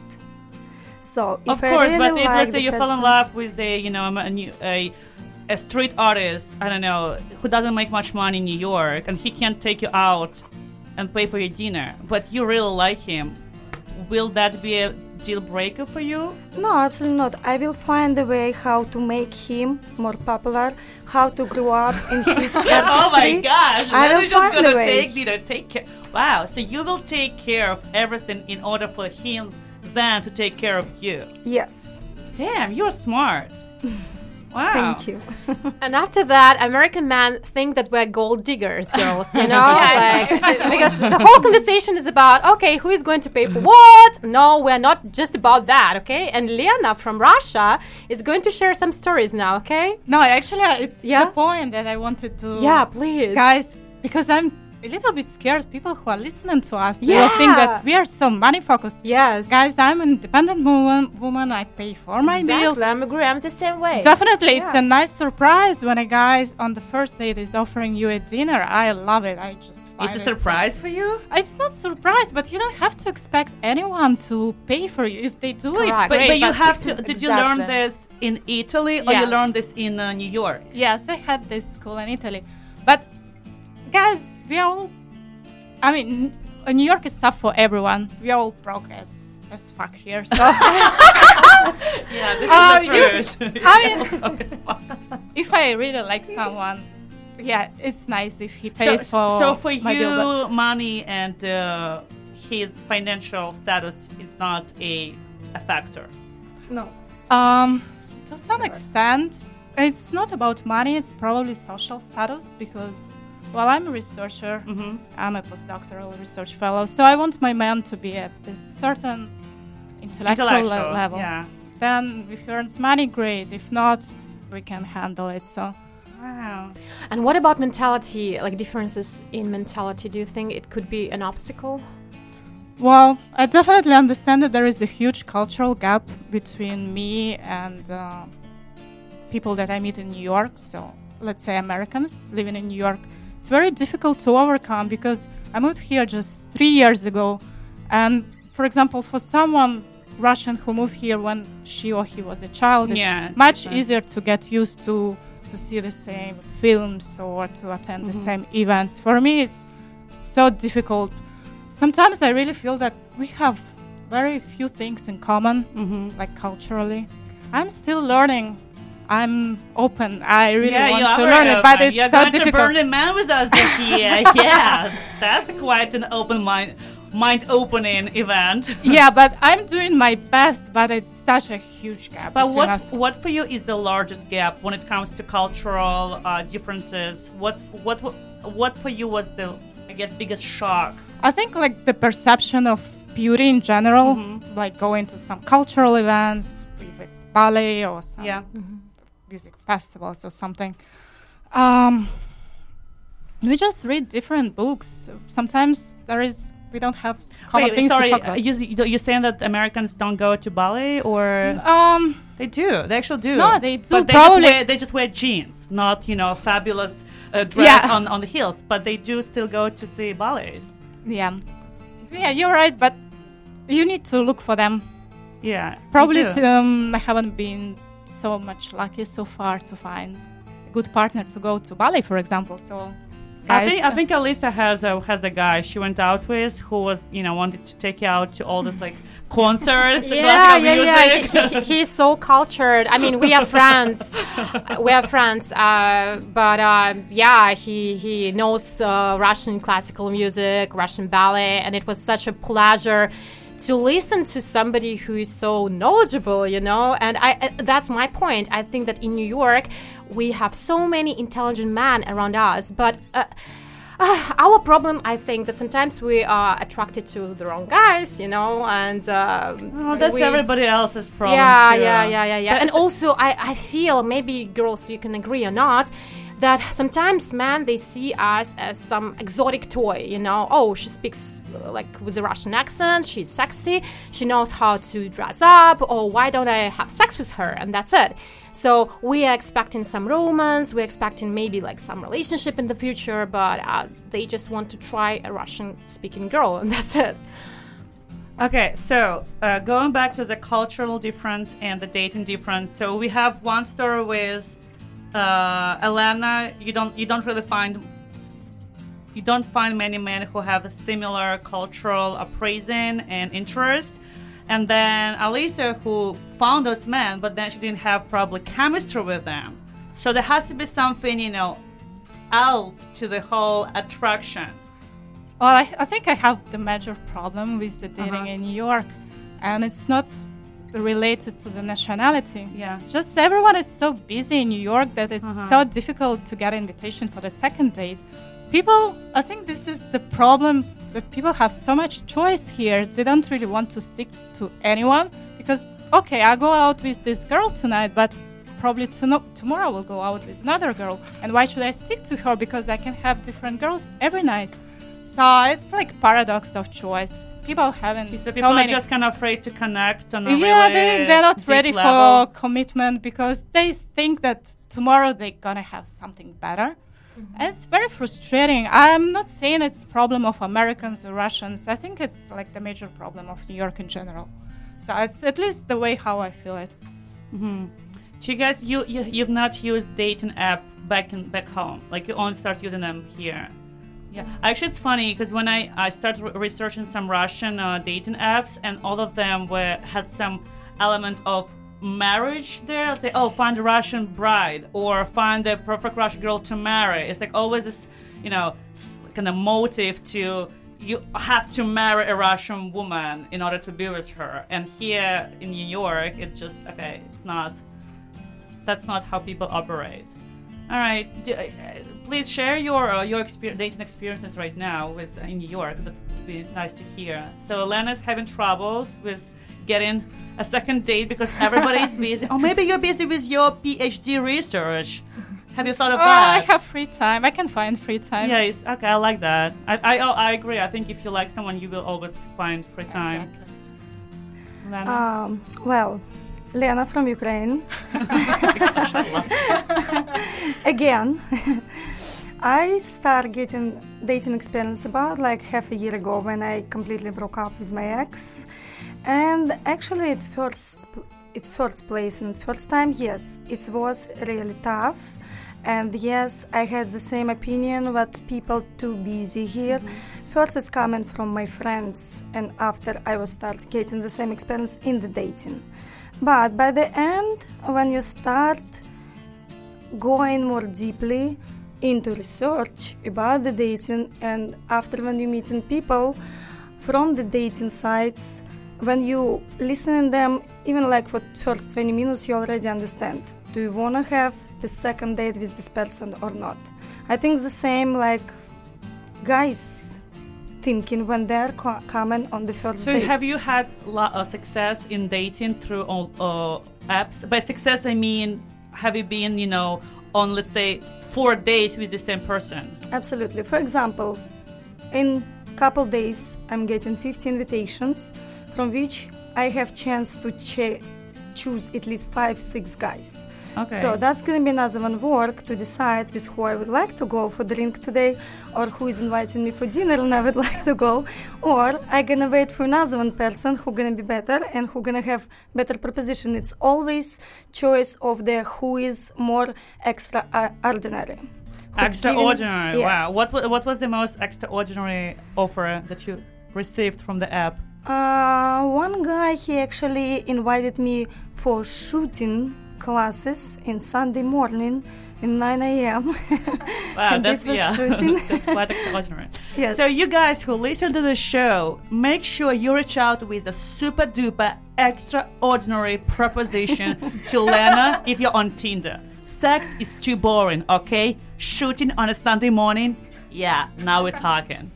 So if of course, I really but if like let's say you fall in love with a, you know, a, new, a a street artist, I don't know, who doesn't make much money in New York, and he can't take you out and pay for your dinner, but you really like him, will that be a deal breaker for you? No, absolutely not. I will find a way how to make him more popular, how to grow up in his artistry. Oh my gosh! I will just find gonna a way. take you know, take care. Wow! So you will take care of everything in order for him then to take care of you. Yes. Damn, you're smart. Wow. Thank you. And after that, American men think that we're gold diggers, girls, you know? like, because the whole conversation is about, okay, who is going to pay for what? No, we're not just about that, okay? And Lena from Russia is going to share some stories now, okay? No, actually, uh, it's yeah? the point that I wanted to... Yeah, please. Guys, because I'm a little bit scared people who are listening to us. Yeah. They will think that we are so money focused. Yes. Guys, I'm an independent woman. woman. I pay for my exactly. bills. I'm agree. I'm the same way. Definitely. Yeah. It's a nice surprise when a guy on the first date is offering you a dinner. I love it. I just find It's a it surprise so for you? It's not surprise, but you don't have to expect anyone to pay for you. If they do Correct. it, But, great. but you but have to. Did you learn Exactly. this in Italy or you Yes. learned this in uh, New York? Yes, I had this school in Italy. But, guys, we are all... I mean, New York is tough for everyone. We are all broke as, as fuck here, so... Yeah, this Uh, is the you- truth. I mean, if I really like someone, yeah, it's nice if he pays so, for so for my you, bill. But money and uh, his financial status is not a, a factor. No. um, to some extent, it's not about money. It's probably social status because, well, I'm a researcher. Mm-hmm. I'm a postdoctoral research fellow, so I want my man to be at this certain intellectual, le- Intellectual, level. yeah. Then if he earns money, great. If not, we can handle it. So. Wow. And what about mentality, like differences in mentality? Do you think it could be an obstacle? Well, I definitely understand that there is a huge cultural gap between me and uh, people that I meet in New York, so let's say Americans living in New York, it's very difficult to overcome because I moved here just three years ago. And for example, for someone Russian who moved here when she or he was a child, Yeah, it's much right. easier to get used to to see the same films or to attend the Mhm. same events. For me, it's so difficult. Sometimes I really feel that we have very few things in common, Mm-hmm. like culturally. I'm still learning. I'm open. I really yeah, want you are to very learn it, but open. it's You're so going to difficult. Burning Man with us this year. Yeah, that's quite an open mind, mind-opening event. Yeah, but I'm doing my best, but it's such a huge gap But between what us. what for you is the largest gap when it comes to cultural uh, differences? What what what for you was the, I guess, biggest shock? I think like the perception of beauty in general, Mhm. like going to some cultural events, if it's ballet or some Yeah. music festivals or something. Um, we just read different books. Sometimes there is we don't have common Wait, things sorry, to talk uh, about. you you're saying that Americans don't go to ballet, or Um, they do? They actually do. No, they do, But they probably. just wear they just wear jeans, not you know fabulous uh, dress Yeah. on on the heels. But they do still go to see ballets. yeah, yeah, you're right, but you need to look for them. Yeah, you Probably do. t- um, I haven't been so much lucky so far to find a good partner to go to ballet, for example. So, I guys, think I think Alisa has a has a guy she went out with who was you know wanted to take you out to all this like concerts, Yeah, classical yeah, yeah. music. He, he, he's so cultured. I mean, we are friends. we are friends. Uh, but uh, yeah, he he knows uh, Russian classical music, Russian ballet, and it was such a pleasure to listen to somebody who is so knowledgeable, you know. And I, uh, that's my point. I think that in New York, we have so many intelligent men around us, but. Uh, Uh, our problem, I think, that sometimes we are attracted to the wrong guys, you know, and um, Oh, that's we, everybody else's problem. yeah, too. yeah, yeah, yeah, yeah. But And s- also, I, I feel maybe girls, you can agree or not, that sometimes men they see us as some exotic toy, you know. Oh, she speaks uh, like with a Russian accent. She's sexy. She knows how to dress up. Or why don't I have sex with her? And that's it. So we are expecting some romance, we're expecting maybe like some relationship in the future, but uh, they just want to try a Russian-speaking girl, and that's it. Okay, so uh, going back to the cultural difference and the dating difference. So we have one story with uh, Elena. You don't you don't really find you don't find many men who have a similar cultural appraising and interests. And then Alisa, who found those men, but then she didn't have probably chemistry with them. So there has to be something, you know, else to the whole attraction. well, I, I think I have the major problem with the dating Uh-huh. in New York, and it's not related to the nationality. Yeah. Just everyone is so busy in New York that it's Uh-huh. so difficult to get invitation for the second date. People, I think this is the problem, that people have so much choice here. They don't really want to stick to anyone because, okay, I go out with this girl tonight, but probably to no- tomorrow we'll go out with another girl. And why should I stick to her? Because I can have different girls every night. So it's like paradox of choice. People haven't So so people many are just kind of afraid to connect on a yeah, really they, they're not deep ready level. for commitment because they think that tomorrow they're gonna have something better. Mm-hmm. And it's very frustrating. I'm not saying it's a problem of Americans or Russians. I think it's like the major problem of New York in general. So it's at least the way how I feel it. Mm-hmm. So you guys, you, you you've not used dating app back in back home, like you only start using them here. Yeah, actually, it's funny because when I I started re- researching some Russian uh, dating apps, and all of them were had some element of marriage there. Say, oh, find a Russian bride or find the perfect Russian girl to marry. It's like always this, you know, kind of motive to you have to marry a Russian woman in order to be with her. And here in New York, it's just okay. It's not. That's not how people operate. All right, do, uh, please share your uh, your exper- dating experiences right now with uh, in New York. That would be nice to hear. So Lena's having troubles with getting a second date because everybody's busy. Or maybe you're busy with your PhD research. Have you thought of Oh, that? I have free time. I can find free time. Yeah, it's, okay, I like that. I, I oh, I agree. I think if you like someone, you will always find free time. Exactly. Lena? Um, well, Lena from Ukraine. Again, I started getting dating experience about like half a year ago when I completely broke up with my ex. And actually, at first, at first place and first time, yes, it was really tough. And yes, I had the same opinion that people too busy here. Mm-hmm. First, it's coming from my friends, and after I was start getting the same experience in the dating. But by the end, when you start going more deeply into research about the dating, and after when you meeting people from the dating sites, when you listen to them, even like for first twenty minutes, you already understand. Do you want to have the second date with this person or not? I think the same like guys thinking when they're co- coming on the first so date. So have you had lo- uh, success in dating through all uh, apps? By success, I mean, have you been, you know, on, let's say, four dates with the same person? Absolutely. For example, in couple days, I'm getting fifty invitations, from which I have chance to ch- choose at least five, six guys. Okay. So that's going to be another one work to decide with who I would like to go for drink today, or who is inviting me for dinner and I would like to go, or I'm going to wait for another one person who going to be better and who going to have better proposition. It's always choice of the who is more extraordinary. Extraordinary, giving, wow. Yes. What, what was the most extraordinary offer that you received from the app? Uh, one guy, he actually invited me for shooting classes in Sunday morning in nine a.m. Wow, and that's, this was yeah. shooting. That's quite extraordinary. Yes. So you guys who listen to the show, make sure you reach out with a super duper extraordinary proposition to Lena if you're on Tinder. Sex is too boring, okay? Shooting on a Sunday morning? Yeah, now we're talking.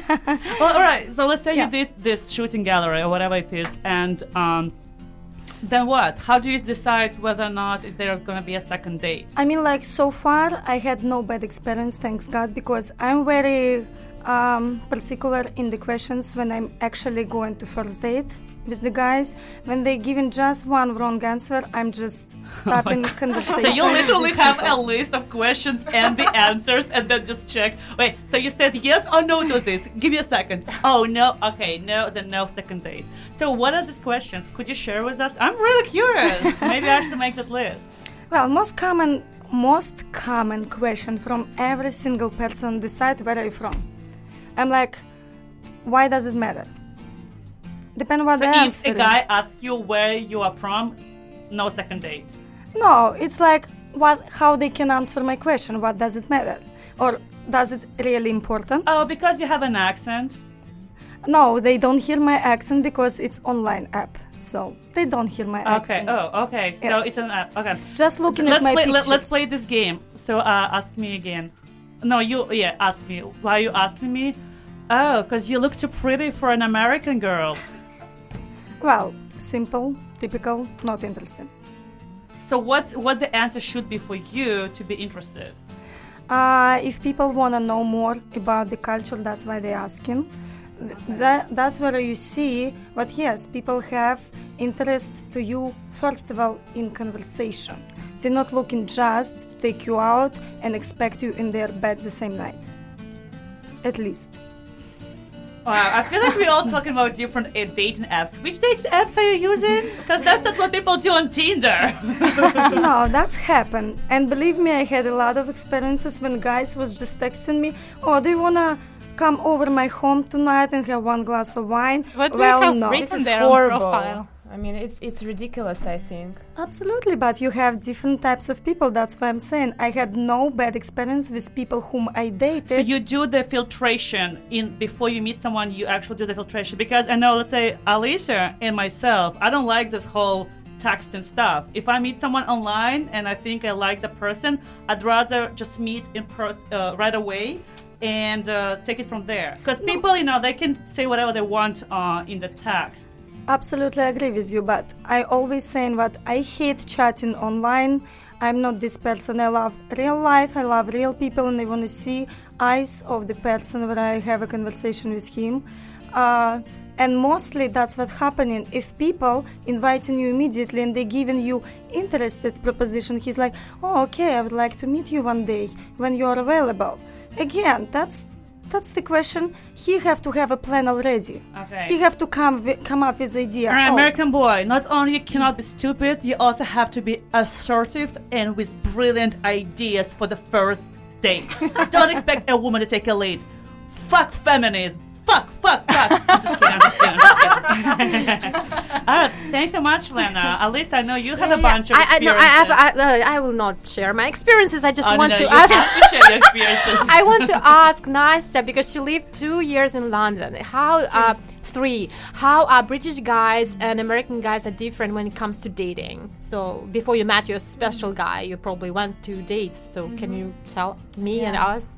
Well, all right, so let's say yeah. you did this shooting gallery or whatever it is, and um, then what? How do you decide whether or not there's going to be a second date? I mean, like, so far, I had no bad experience, thanks God, because I'm very um, particular in the questions when I'm actually going to first date with the guys. When they're giving just one wrong answer, I'm just stopping the conversation. So you literally have people. a list of questions and the answers and then just check. Wait, so you said yes or no to this? Give me a second. Oh, no. Okay, no, then no second date. So what are these questions? Could you share with us? I'm really curious. Maybe I should make that list. Well, most common, most common question from every single person decide where are you from. I'm like, why does it matter? Depend what so the if answer a guy asks you where you are from, no second date. No, it's like what, how they can answer my question. What does it matter? Or does it really important? Oh, because you have an accent? No, they don't hear my accent because it's online app. So they don't hear my Okay. accent. Oh, okay. So Yes. it's an app. Okay. Just looking let's at my play, pictures. let, let's play this game. So uh, ask me again. No, you, yeah, ask me. Why are you asking me? Oh, because you look too pretty for an American girl. Well, simple, typical, not interested. So what what the answer should be for you to be interested? Uh, if people want to know more about the culture, that's why they're asking. Th- that, that's where you see, but yes, people have interest to you, first of all, in conversation. They're not looking just to take you out and expect you in their bed the same night. At least. Wow, I feel like we're all talking about different uh, dating apps. Which dating apps are you using? Because that's not what people do on Tinder. No, that's happened. And believe me, I had a lot of experiences when guys was just texting me, oh, do you want to come over my home tonight and have one glass of wine? What do well, you have no. written This is there on horrible. profile? I mean, it's it's ridiculous, I think. Absolutely, but you have different types of people. That's why I'm saying I had no bad experience with people whom I dated. So you do the filtration in before you meet someone. You actually do the filtration because I know, let's say, Alicia and myself, I don't like this whole text and stuff. If I meet someone online and I think I like the person, I'd rather just meet in person uh, right away and uh, take it from there. Because people, you know, they can say whatever they want uh, in the text. Absolutely agree with you, but I always saying that I hate chatting online. I'm not this person. I love real life. I love real people, and I want to see eyes of the person when I have a conversation with him. Uh, And mostly that's what's happening. If people inviting you immediately and they giving you interested proposition, he's like, oh, okay, I would like to meet you one day when you are available. Again, that's that's the question. He have to have a plan already. Okay. He have to come wi- come up with idea. All right, oh, American boy, not only you cannot be stupid, you also have to be assertive and with brilliant ideas for the first date. Don't expect a woman to take a lead. Fuck feminism. Fuck, fuck, fuck. I'm just kidding, I'm just kidding, I'm just kidding. uh, thanks so much, Lena. At least I know you have a bunch of I, I, no, experiences. I, have, I, uh, I will not share my experiences. I just Oh, no, want no, to you ask. have to share your experiences. I want to ask Nastya, because she lived two years in London. How uh, three? How are British guys and American guys are different when it comes to dating? So before you met your special guy, you probably went to dates. So mm-hmm. can you tell me Yeah. and us?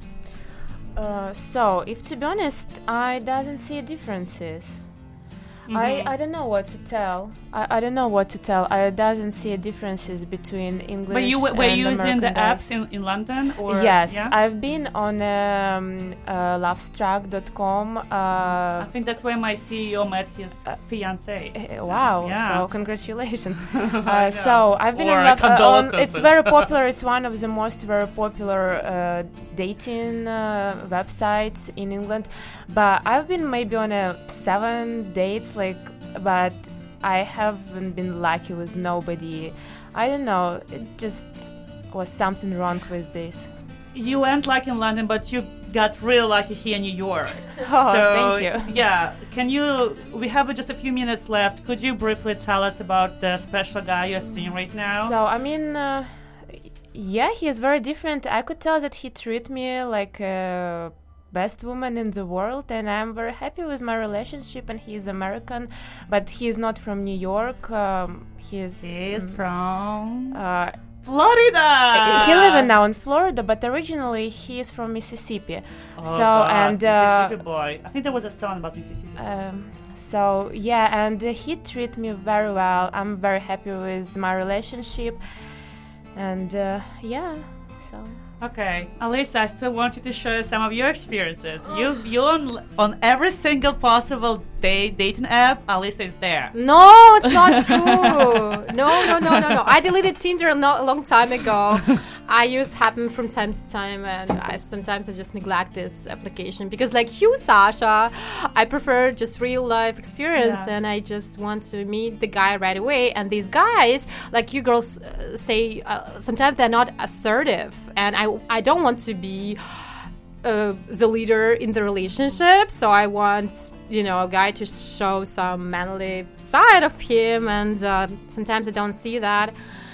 Uh, so, if to be honest, I doesn't see differences. Mm-hmm. I, I don't know what to tell. I, I don't know what to tell. I doesn't see differences between English But you w- were and using American the guys. apps in, in London? Or Yes, yeah? I've been on um, uh, lovestruck dot com. Uh, I think that's where my C E O met his uh, fiancée. Uh, wow! Yeah. So congratulations. uh, Yeah. So I've been Or on, love, uh, on. condolences. It's very popular. It's one of the most very popular uh, dating uh, websites in England. But I've been maybe on a seven dates, like, but I haven't been lucky with nobody. I don't know. It just was something wrong with this. You went like in London, but you got real lucky here in New York. Oh, so, thank you. Yeah, can you? We have just a few minutes left. Could you briefly tell us about the special guy you're seeing right now? So I mean, uh, yeah, he is very different. I could tell that he treat me like a best woman in the world, and I'm very happy with my relationship. And he is American, but he is not from New York. Um, he is. He is mm, from Uh, Florida. he lives now in Florida, but originally he is from Mississippi. Oh, so God, and uh, Mississippi boy. I think there was a song about Mississippi. Um, so yeah, and uh, he treat me very well. I'm very happy with my relationship, and uh, yeah, so. Okay, Alyssa, I still want you to share some of your experiences. You you on on every single possible date dating app. Alyssa is there. No, it's not true. no, no, no, no, no. I deleted Tinder not a long time ago. I use Happen from time to time, and I sometimes I just neglect this application because, like you, Sasha, I prefer just real life experience, Yeah. and I just want to meet the guy right away. And these guys, like you girls, uh, say uh, sometimes they're not assertive, and I I don't want to be uh, the leader in the relationship, so I want, you know, a guy to show some manly side of him, and uh, sometimes I don't see that.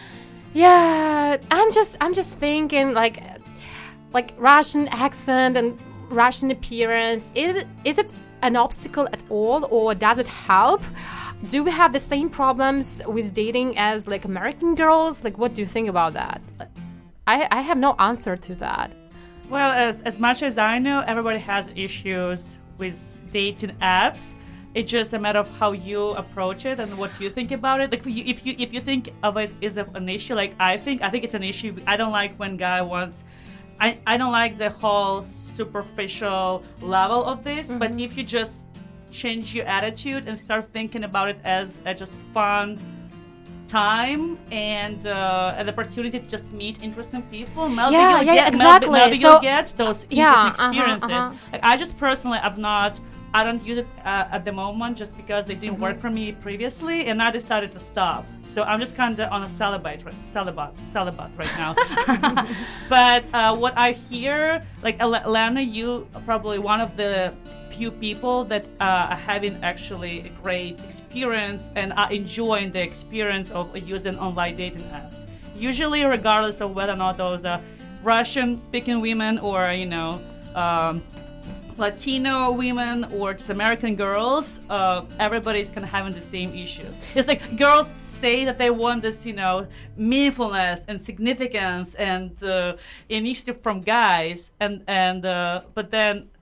Yeah, I'm just I'm just thinking like like Russian accent and Russian appearance. Is it, is it an obstacle at all, or does it help? Do we have the same problems with dating as like American girls? Like, what do you think about that? I I have no answer to that. Well, as as much as I know, everybody has issues with dating apps. It's just a matter of how you approach it and what you think about it. Like, if you if you, if you think of it as a, an issue, like I think, I think it's an issue. I don't like when guy wants. I, I don't like the whole superficial level of this. Mm-hmm. But if you just change your attitude and start thinking about it as a just fun time and uh, an opportunity to just meet interesting people, maybe Yeah, you'll yeah, get, exactly. maybe, maybe So- you'll get those Yeah, interesting uh-huh, experiences. uh-huh. Like, I just personally, I'm not. I don't use it uh, at the moment just because they didn't Mm-hmm. work for me previously, and I decided to stop. So I'm just kind of on a celibate, right, celibate, celibate right now. But uh, what I hear, like Al- Lana, you are probably one of the few people that uh, are having actually a great experience and are enjoying the experience of using online dating apps. Usually, regardless of whether or not those are Russian-speaking women or, you know, um, Latino women or just American girls, uh, everybody's kind of having the same issues. It's like girls say that they want this, you know, meaningfulness and significance and uh, initiative from guys, and and uh, but then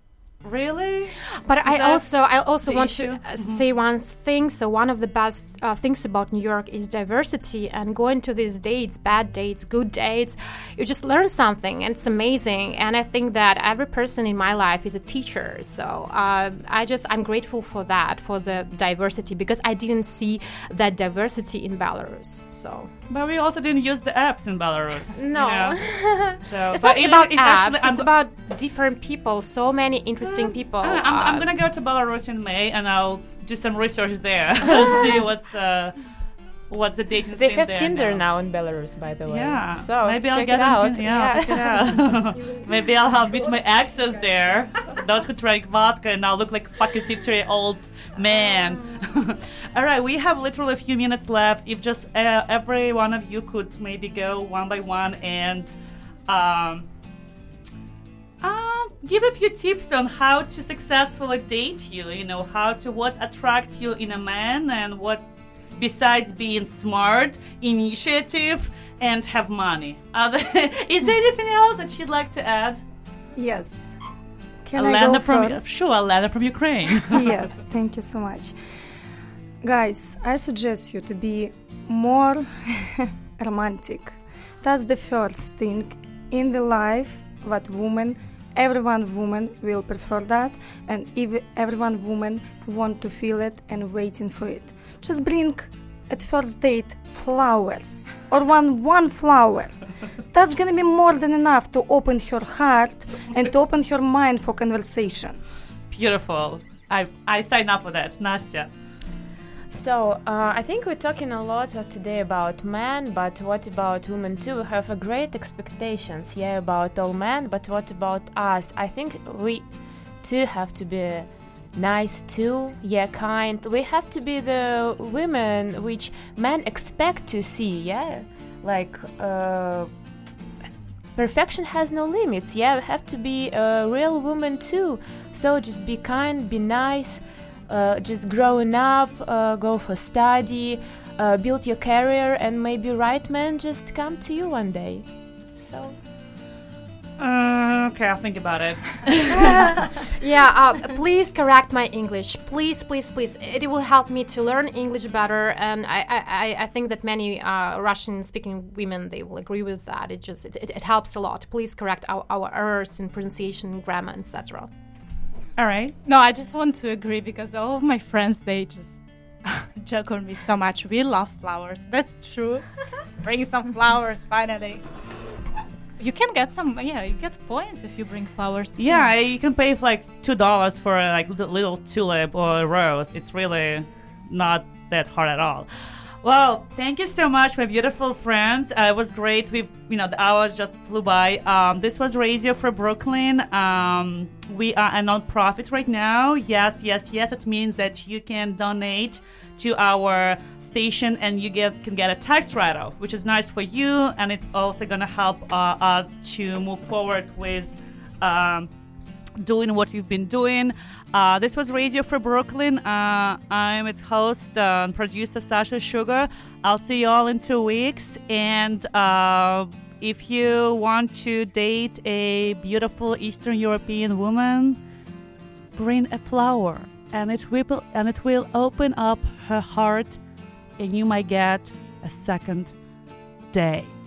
Really? But I that also I also the want issue? to uh, Mhm. say one thing. So one of the best uh, things about New York is diversity, and going to these dates, bad dates, good dates, you just learn something, and it's amazing. And I think that every person in my life is a teacher. So uh, I just I'm grateful for that, for the diversity, because I didn't see that diversity in Belarus. So But we also didn't use the apps in Belarus. you no. know? So, It's but not it- about it apps. actually- I'm It's go- about different people. So many interesting people. I don't know, I'm, I'm uh, gonna go to Belarus in May, and I'll do some research there. Let's see what's uh, what's the dating They scene have there Tinder now. now in Belarus, by the way. Yeah, So maybe I'll check get it out. into- yeah, I'll check it out. Maybe I'll have meet my exes there. Those who drank vodka and now look like fucking fifty-year-old man. All right, we have literally a few minutes left. If just uh, every one of you could maybe go one by one and um, um, give a few tips on how to successfully date you. You know, how to what attracts you in a man, and what, besides being smart, initiative, and have money. Other, is there anything else that you'd like to add? Yes. Can I Alana go from first? sure, Alana from Ukraine. Yes, thank you so much. Guys, I suggest you to be more romantic. That's the first thing in the life that woman, everyone woman will prefer that, and if everyone woman want to feel it and waiting for it. Just bring at first date flowers or one one flower. That's gonna be more than enough to open her heart and to open her mind for conversation. Beautiful. I I sign up for that, Nastya. So, uh, I think we're talking a lot uh, today about men, but what about women too? We have a great expectations, yeah, about all men, but what about us? I think we too have to be nice too, yeah, kind. We have to be the women which men expect to see, yeah, like uh, perfection has no limits, yeah. We have to be a real woman too. So just be kind, be nice. Uh, just growing up, uh, go for study, uh, build your career, and maybe right man just come to you one day. So Uh, okay, I'll think about it. Yeah, uh, please correct my English. Please, please, please. It will help me to learn English better, and I, I, I think that many uh, Russian-speaking women, they will agree with that. It just it, it, it helps a lot. Please correct our, our errors in pronunciation, grammar, et cetera. All right. No, I just want to agree because all of my friends, they just joke on me so much. We love flowers. That's true. Bring some flowers, finally. You can get some, yeah, you get points if you bring flowers. Yeah, you can pay like two dollars for a like little, little tulip or a rose. It's really not that hard at all. Well, thank you so much, my beautiful friends. Uh, it was great. We, you know, the hours just flew by. Um, this was Radio Free Brooklyn. Um, we are a non-profit right now. Yes, yes, yes. It means that you can donate to our station and you get can get a tax write-off, which is nice for you, and it's also going to help uh, us to move forward with um, doing what we've been doing. Uh, this was Radio Free Brooklyn. Uh, I'm its host uh, and producer, Sasha Sugar. I'll see you all in two weeks. And uh, if you want to date a beautiful Eastern European woman, bring a flower, and it will and it will open up her heart, and you might get a second day.